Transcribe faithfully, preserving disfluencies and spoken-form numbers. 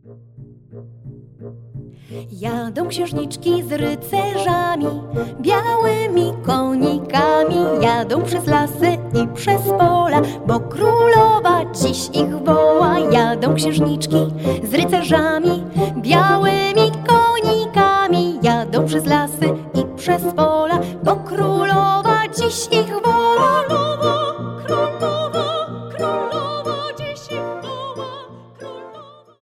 Jadą księżniczki z rycerzami, białymi konikami. Jadą przez lasy i przez pola, bo królowa dziś ich woła. Jadą księżniczki z rycerzami, białymi konikami. Jadą przez lasy i przez pola, bo królowa dziś ich woła.